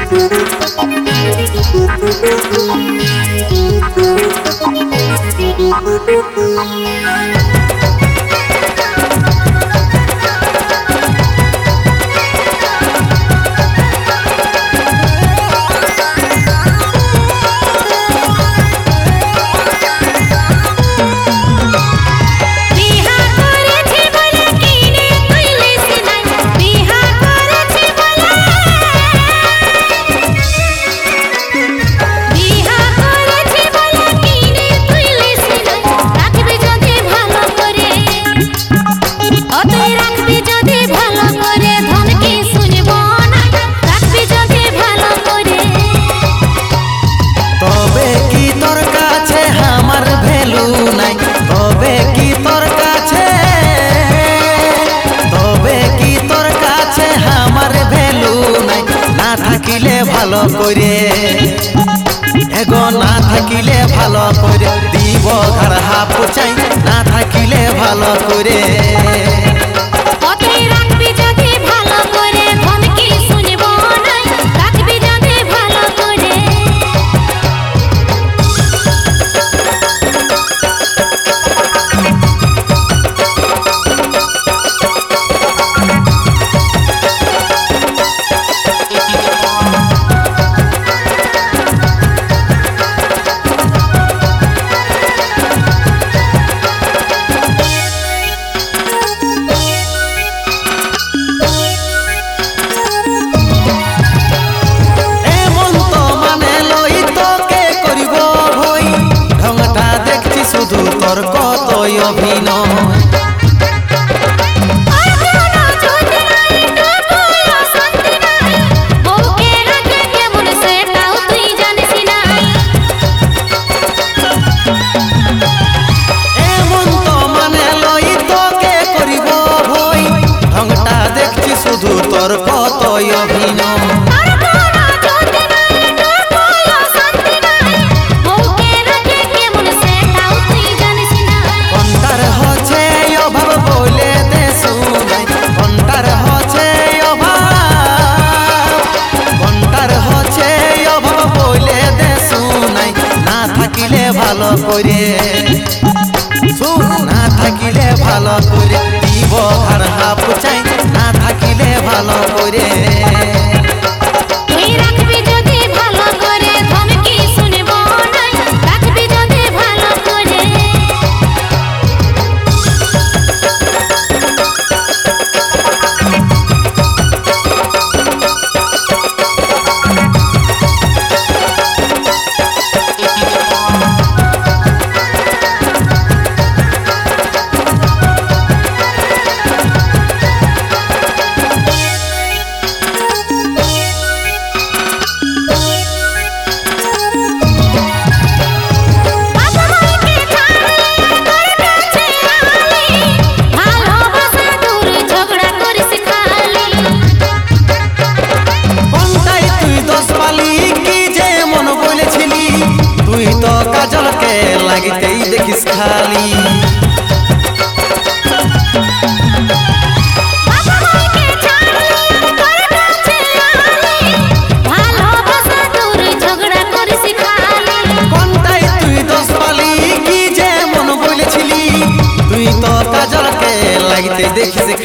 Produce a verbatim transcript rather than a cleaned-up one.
থাকিলে ভালো করে এগো না থাকিলে ভালো করে দিব ঘর হাফ চাই না থাকিলে ভালো করে তোর কতই অভিনয় এমন তো মানে লই তোকে করিব ভই ঢংটা দেখছি শুধু তোর কতই অভিনয় ভালো করে না থাকিলে ভালো করে দিব ঘর হাফ চাই না থাকিলে ভালো করে লাগিতেই দেখিস খালি কোনটাই তুই দোষ পালি কি যে মন বলেছিলি তুই তো কাজলকে লাগিতেই দেখিস